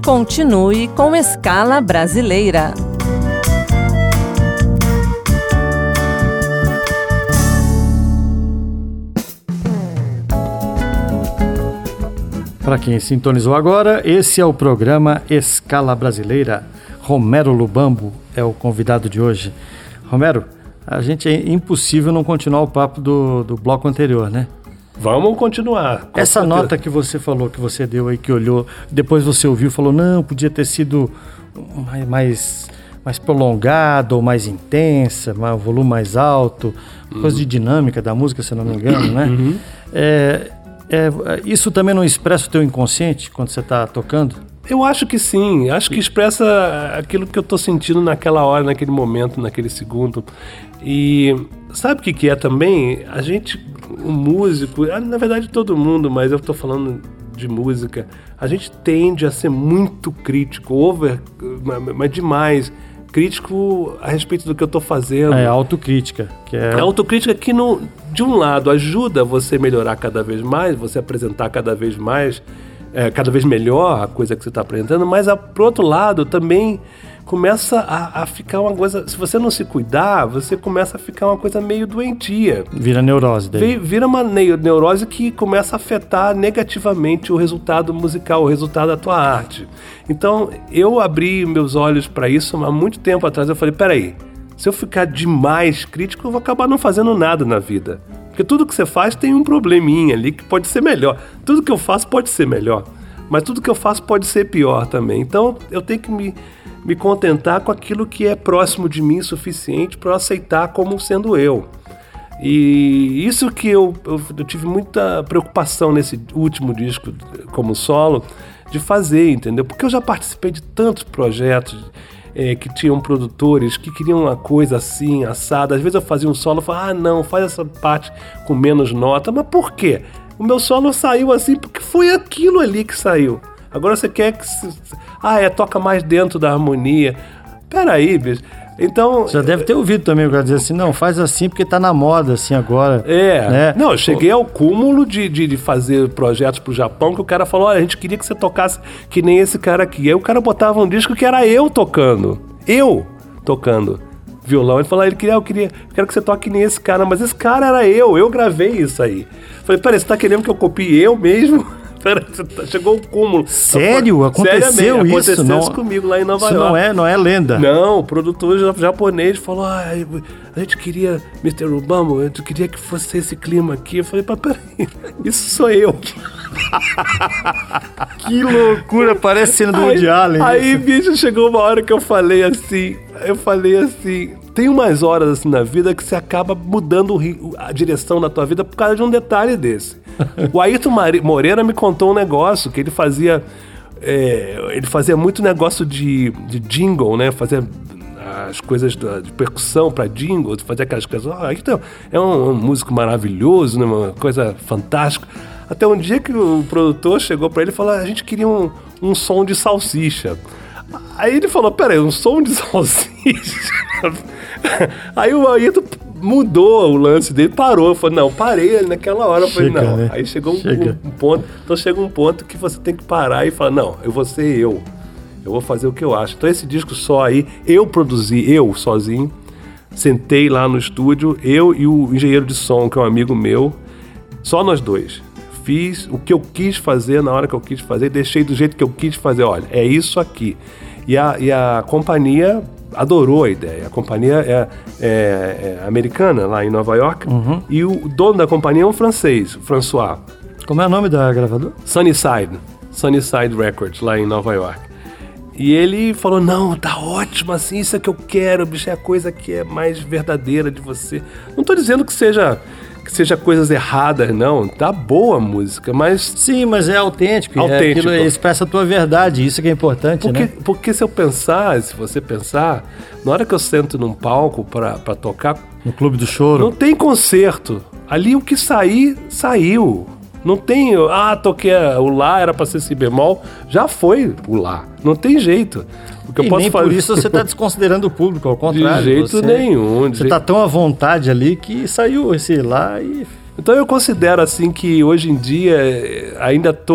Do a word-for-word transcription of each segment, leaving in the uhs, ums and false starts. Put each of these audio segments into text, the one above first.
Continue com Escala Brasileira. Para quem sintonizou agora, esse é o programa Escala Brasileira. Romero Lubambo é o convidado de hoje. Romero, a gente é impossível não continuar o papo do, do bloco anterior, né? Vamos continuar. Essa nota que você falou, que você deu aí, que olhou, depois você ouviu e falou, não, podia ter sido mais, mais, mais prolongada ou mais intensa, um volume mais alto, uhum. coisa de dinâmica da música, se não me engano, né? Uhum. É, é, isso também não expressa o teu inconsciente quando você está tocando? Eu acho que sim, acho que expressa aquilo que eu estou sentindo naquela hora, naquele momento, naquele segundo. E sabe o que, que é também? A gente, o músico, na verdade todo mundo, mas eu estou falando de música, a gente tende a ser muito crítico, over, mas demais, crítico a respeito do que eu estou fazendo. É autocrítica. Que é... é autocrítica que, no, de um lado, ajuda você a melhorar cada vez mais, você apresentar cada vez mais, É, cada vez melhor a coisa que você está apresentando, mas, a, por outro lado, também começa a, a ficar uma coisa... Se você não se cuidar, você começa a ficar uma coisa meio doentia. Vira neurose daí. Vira uma neurose que começa a afetar negativamente o resultado musical, o resultado da tua arte. Então, eu abri meus olhos para isso há muito tempo atrás. Eu falei, peraí, se eu ficar demais crítico, eu vou acabar não fazendo nada na vida. Porque tudo que você faz tem um probleminha ali que pode ser melhor. Tudo que eu faço pode ser melhor, mas tudo que eu faço pode ser pior também. Então eu tenho que me, me contentar com aquilo que é próximo de mim o suficiente para eu aceitar como sendo eu. E isso que eu, eu, eu tive muita preocupação nesse último disco como solo de fazer, entendeu? Porque eu já participei de tantos projetos É, que tinham produtores que queriam uma coisa assim, assada. Às vezes eu fazia um solo e falava, ah não, faz essa parte com menos nota. Mas por quê? O meu solo saiu assim porque foi aquilo ali que saiu. Agora você quer que... Se... Ah, é, toca mais dentro da harmonia. Peraí, bicho. Então... Já deve ter ouvido também o cara dizer assim, não, faz assim porque tá na moda assim agora. É, né? Não, eu cheguei ao cúmulo de, de, de fazer projetos pro Japão que o cara falou, olha, a gente queria que você tocasse que nem esse cara aqui. Aí o cara botava um disco que era eu tocando. Eu tocando violão. Ele falou, ele queria, eu queria, eu quero que você toque que nem esse cara. Mas esse cara era eu, eu gravei isso aí. Falei, peraí, você tá querendo que eu copie eu mesmo? Pera, chegou o cúmulo. Sério? Aconteceu isso? Aconteceu não, isso comigo lá em Nova isso York. Não é, não é lenda. Não, o produtor japonês falou, ah, a gente queria, mister Lubambo, a gente queria que fosse esse clima aqui. Eu falei, peraí, isso sou eu. Que loucura, parece cena do Woody Allen. Aí, bicho, chegou uma hora que eu falei assim, eu falei assim, tem umas horas assim na vida que você acaba mudando a direção da tua vida por causa de um detalhe desse. O Ayrton Moreira me contou um negócio que ele fazia, é, ele fazia muito negócio de, de jingle, né? Fazia as coisas de percussão para jingle, fazia aquelas coisas. Oh, Ayrton é um, um músico maravilhoso, né? Uma coisa fantástica. Até um dia que o produtor chegou para ele e falou: a gente queria um, um som de salsicha. Aí ele falou: peraí, um som de salsicha? Aí o Ayrton mudou o lance dele, parou. Eu falei, não, parei naquela hora. Eu falei, chega, não. Né? Aí chegou chega. Um, um ponto. Então chega um ponto que você tem que parar e falar, não, eu vou ser eu. Eu vou fazer o que eu acho. Então esse disco só aí, eu produzi, eu sozinho. Sentei lá no estúdio, eu e o engenheiro de som, que é um amigo meu. Só nós dois. Fiz o que eu quis fazer na hora que eu quis fazer. Deixei do jeito que eu quis fazer. Olha, é isso aqui. E a, e a companhia adorou a ideia. A companhia é, é, é americana, lá em Nova York, uhum. E o dono da companhia é um francês, o François. Como é o nome da gravadora? Sunnyside, Sunnyside Records, lá em Nova York. E ele falou, não, tá ótimo assim, isso é que eu quero, bicho, é a coisa que é mais verdadeira de você. Não tô dizendo que seja... que seja coisas erradas, não. Tá boa a música, mas... Sim, mas é autêntico. Autêntico. É aquilo, expressa a tua verdade, isso que é importante, porque, né? Porque se eu pensar, se você pensar, na hora que eu sento num palco pra, pra tocar... No Clube do Choro. Não tem concerto. Ali o que sair, saiu. Não tem... Ah, toquei o Lá, era pra ser si bemol. Já foi o Lá. Não tem jeito. O que e eu posso nem fazer... por isso você está desconsiderando o público, ao contrário. De jeito você, nenhum. De você está tão à vontade ali que saiu esse Lá e... Então eu considero assim que hoje em dia ainda tô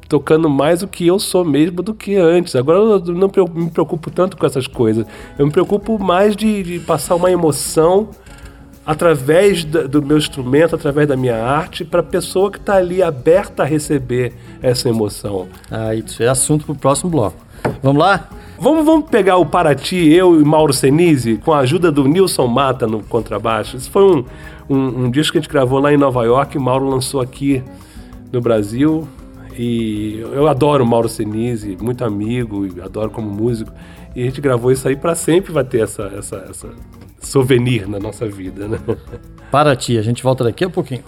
tocando mais o que eu sou mesmo do que antes. Agora eu não me preocupo tanto com essas coisas. Eu me preocupo mais de, de passar uma emoção através da, do meu instrumento, através da minha arte, para a pessoa que está ali aberta a receber essa emoção. Ah, isso é assunto para o próximo bloco. Vamos lá? Vamos, vamos pegar o Paraty, eu e Mauro Senise, com a ajuda do Nilson Mata no contrabaixo. Isso foi um, um, um disco que a gente gravou lá em Nova York, e Mauro lançou aqui no Brasil. E eu adoro o Mauro Senise, muito amigo, adoro como músico. E a gente gravou isso aí, para sempre vai ter essa, essa, essa souvenir na nossa vida, né? Paraty, a gente volta daqui a pouquinho.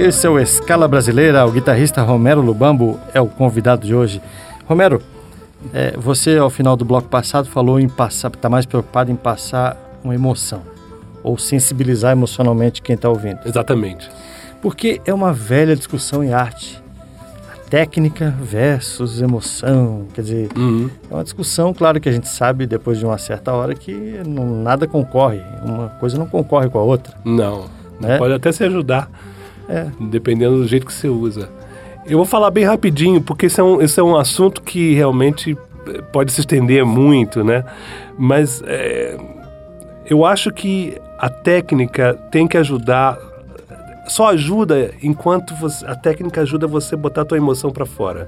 Esse é o Escala Brasileira, o guitarrista Romero Lubambo é o convidado de hoje. Romero, é, você ao final do bloco passado falou em passar, está mais preocupado em passar uma emoção, ou sensibilizar emocionalmente quem está ouvindo. Exatamente. Porque é uma velha discussão em arte. A técnica versus emoção, quer dizer, Uhum. é uma discussão, claro que a gente sabe depois de uma certa hora que não, nada concorre, uma coisa não concorre com a outra. Não, Né? pode até se ajudar, É. dependendo do jeito que você usa. Eu vou falar bem rapidinho, porque esse é um, esse é um assunto que realmente pode se estender muito, né? Mas é, eu acho que a técnica tem que ajudar, só ajuda enquanto você, a técnica ajuda você a botar a tua emoção para fora.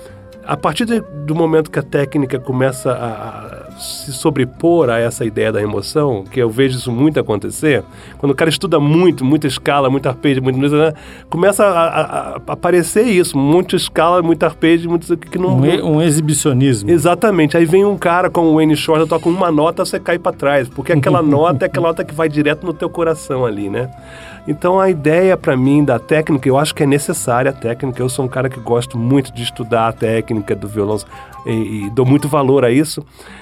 A partir de, do momento que a técnica começa a, a se sobrepor a essa ideia da emoção, que eu vejo isso muito acontecer, quando o cara estuda muito, muita escala, muito arpejo, muito, né, começa a, a, a aparecer isso, muita escala, muito arpejo, muito que não... Um, e- um exibicionismo. Exatamente. Aí vem um cara como o Wayne Shorter, toca uma nota, você cai pra trás, porque aquela nota é aquela nota que vai direto no teu coração ali, né? Então a ideia pra mim da técnica, eu acho que é necessária a técnica. Eu sou um cara que gosto muito de estudar a técnica do violão e, e dou muito valor a isso.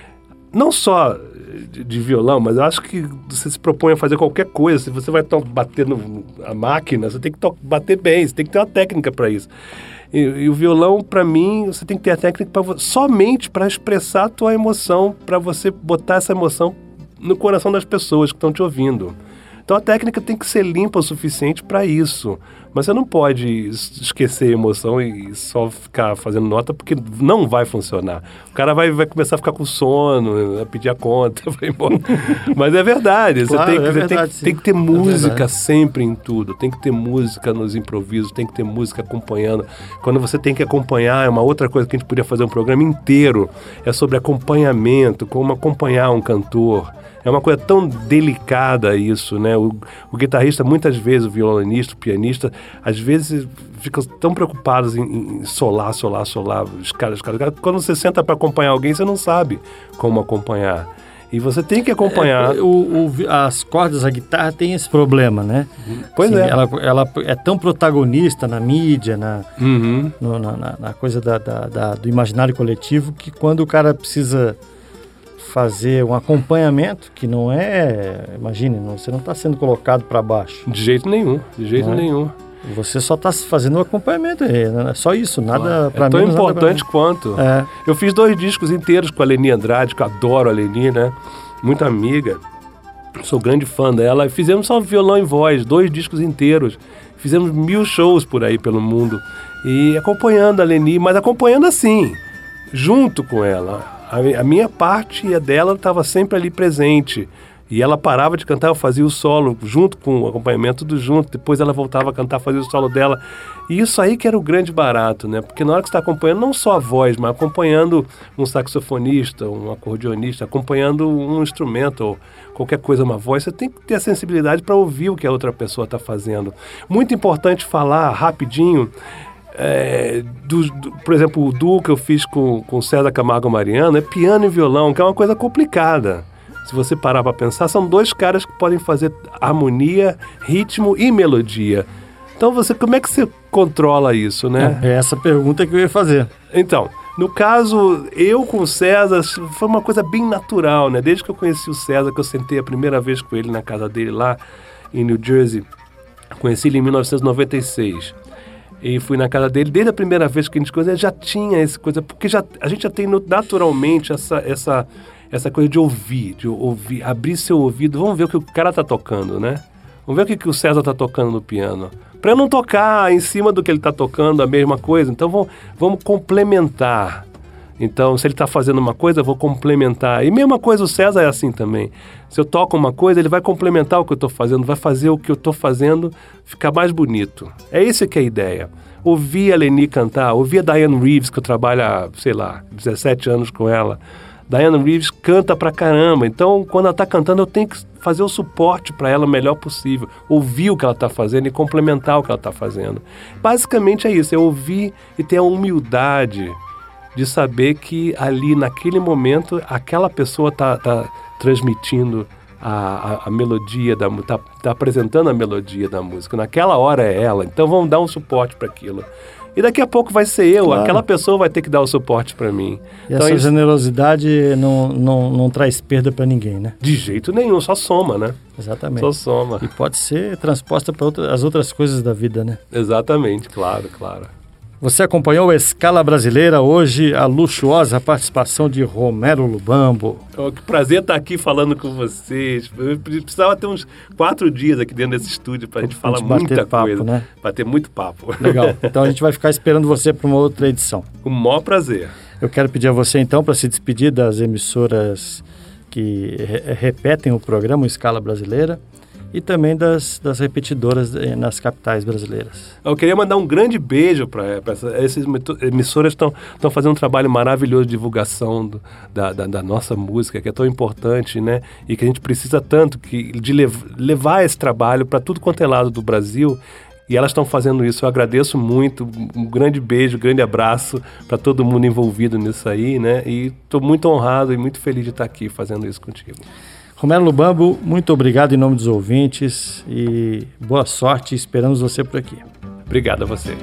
Não só de, de violão, mas eu acho que você se propõe a fazer qualquer coisa. Se você vai to- bater no, a máquina, você tem que to- bater bem, você tem que ter uma técnica para isso. E, e o violão, para mim, você tem que ter a técnica pra, vo- somente para expressar a tua emoção, para você botar essa emoção no coração das pessoas que estão te ouvindo. Então a técnica tem que ser limpa o suficiente para isso. Mas você não pode es- esquecer a emoção e só ficar fazendo nota, porque não vai funcionar. O cara vai, vai começar a ficar com sono, a pedir a conta, vai embora. Mas é verdade. Claro, você tem, que- é você verdade, tem, sim. tem que ter É música verdade. sempre em tudo. Tem que ter música nos improvisos, tem que ter música acompanhando. Quando você tem que acompanhar, é uma outra coisa que a gente podia fazer um programa inteiro. É sobre acompanhamento, como acompanhar um cantor. É uma coisa tão delicada isso, né? O, o guitarrista, muitas vezes, o violonista, o pianista, às vezes ficam tão preocupados em, em solar, solar, solar, escala, escala. Quando você senta para acompanhar alguém, você não sabe como acompanhar. E você tem que acompanhar. É, o- o vi- as cordas da guitarra têm esse problema, né? Pois Assim, é. Ela, ela é tão protagonista na mídia, na, Uhum. no- na, na- na coisa da, da- da- do imaginário coletivo, que quando o cara precisa fazer um acompanhamento, que não é... Imagine, não- você não está sendo colocado para baixo. De jeito nenhum, de jeito Não é? nenhum. Você só está fazendo o acompanhamento. É né? Só isso, nada para É mim. tão importante quanto. É. Eu fiz dois discos inteiros com a Leni Andrade, que eu adoro a Leni, né? Muito amiga. Sou grande fã dela. Fizemos só violão e voz, dois discos inteiros. Fizemos mil shows por aí pelo mundo. E acompanhando a Leni, mas acompanhando assim, junto com ela. A, a minha parte e a dela estava sempre ali presente. E ela parava de cantar, eu fazia o solo junto com o acompanhamento do junto. Depois ela voltava a cantar, fazia o solo dela. E isso aí que era o grande barato, né? Porque na hora que você está acompanhando não só a voz, mas acompanhando um saxofonista, um acordeonista, acompanhando um instrumento ou qualquer coisa, uma voz, você tem que ter a sensibilidade para ouvir o que a outra pessoa está fazendo. Muito importante falar rapidinho. É, do, do, por exemplo, o duo que eu fiz com, com César Camargo Mariano é piano e violão, que é uma coisa complicada. Se você parar para pensar, são dois caras que podem fazer harmonia, ritmo e melodia. Então, você, como é que você controla isso, né? É essa pergunta que eu ia fazer. Então, no caso, eu com o César, foi uma coisa bem natural, né? Desde que eu conheci o César, que eu sentei a primeira vez com ele na casa dele lá em New Jersey, conheci ele em mil novecentos e noventa e seis. E fui na casa dele, desde a primeira vez que a gente conheceu, já tinha essa coisa, porque já, a gente já tem naturalmente essa, essa, essa coisa de ouvir, de ouvir, abrir seu ouvido, vamos ver o que o cara tá tocando, né? Vamos ver o que, que o César tá tocando no piano. Para eu não tocar em cima do que ele tá tocando a mesma coisa, então vamos, vamos complementar. Então, se ele está fazendo uma coisa, eu vou complementar. E mesma coisa, o César é assim também. Se eu toco uma coisa, ele vai complementar o que eu estou fazendo, vai fazer o que eu estou fazendo ficar mais bonito. É isso que é a ideia. Ouvir a Leni cantar, ouvir a Diane Reeves, que eu trabalho há, sei lá, dezessete anos com ela. Diane Reeves canta pra caramba. Então, quando ela está cantando, eu tenho que fazer o suporte para ela o melhor possível. Ouvir o que ela está fazendo e complementar o que ela está fazendo. Basicamente é isso, é ouvir e ter a humildade de saber que ali, naquele momento, aquela pessoa está tá transmitindo a, a, a melodia da música, tá, tá apresentando a melodia da música. Naquela hora é ela, então vamos dar um suporte para aquilo. E daqui a pouco vai ser eu, claro. Aquela pessoa vai ter que dar o suporte para mim. E então, essa isso... generosidade não, não, não traz perda para ninguém, né? De jeito nenhum, só soma, né? Exatamente. Só soma. E pode ser transposta para outra, as outras coisas da vida, né? Exatamente, claro, claro. Você acompanhou a Escala Brasileira, hoje a luxuosa participação de Romero Lubambo. Oh, que prazer estar aqui falando com vocês. Eu precisava ter uns quatro dias aqui dentro desse estúdio para a gente falar muita papo, coisa. Né? Para ter muito papo. Legal. Então a gente vai ficar esperando você para uma outra edição. Com o maior prazer. Eu quero pedir a você então para se despedir das emissoras que re- repetem o programa Escala Brasileira e também das, das repetidoras nas capitais brasileiras. Eu queria mandar um grande beijo para essa, essas emissoras que estão fazendo um trabalho maravilhoso de divulgação do, da, da, da nossa música, que é tão importante, né? E que a gente precisa tanto que, de lev, levar esse trabalho para tudo quanto é lado do Brasil. E elas estão fazendo isso. Eu agradeço muito. Um grande beijo, um grande abraço para todo mundo envolvido nisso aí, né? E estou muito honrado e muito feliz de estar aqui fazendo isso contigo. Romero Lubambo, muito obrigado em nome dos ouvintes e boa sorte, esperamos você por aqui. Obrigado a você.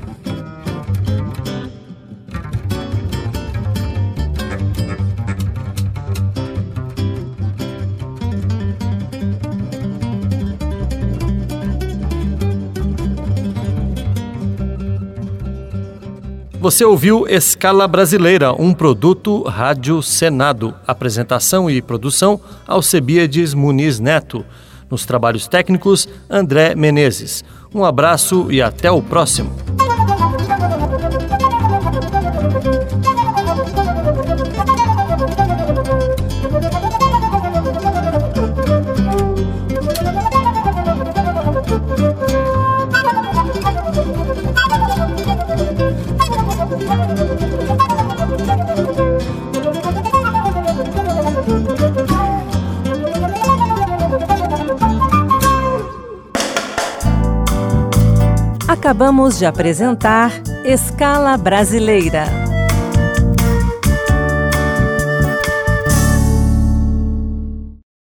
Você ouviu Escala Brasileira, um produto Rádio Senado. Apresentação e produção, Alcebiades Muniz Neto. Nos trabalhos técnicos, André Menezes. Um abraço e até o próximo. Acabamos de apresentar Escala Brasileira.